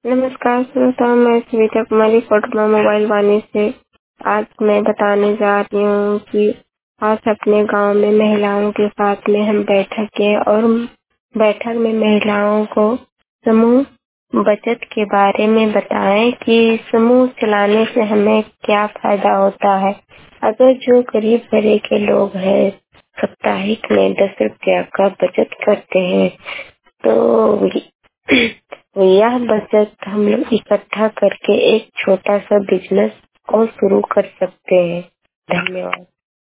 नमस्कार श्रोता, मैं सुनीता कुमारी कोटमा मोबाइल वाणी से। आज मैं बताने जा रही हूँ कि आज अपने गांव में महिलाओं के साथ में हम बैठक में महिलाओं को समूह बचत के बारे में बताएं कि समूह चलाने से हमें क्या फायदा होता है। अगर जो गरीब घरे के लोग हैं साप्ताहिक में 10 रुपया का बचत करते हैं तो यह बचत हम लोग इकट्ठा करके एक छोटा सा बिजनेस और शुरू कर सकते हैं। धन्यवाद।